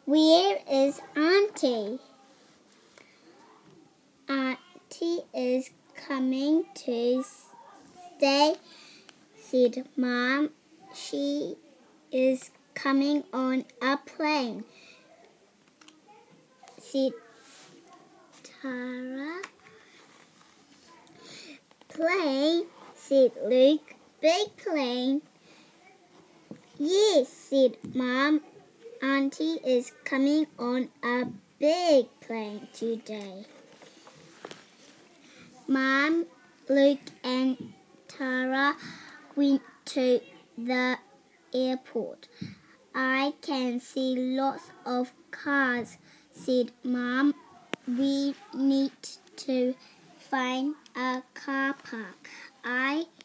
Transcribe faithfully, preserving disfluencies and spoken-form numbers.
Where is Auntie? Auntie is coming to stay, said Mom. She is coming on a plane, said Tara. Plane, said Luke. Big plane. Yes, said Mom. Auntie is coming on a big plane today. Mom, Luke and Tara went to the airport. I can see lots of cars, said Mom. We need to find a car park. I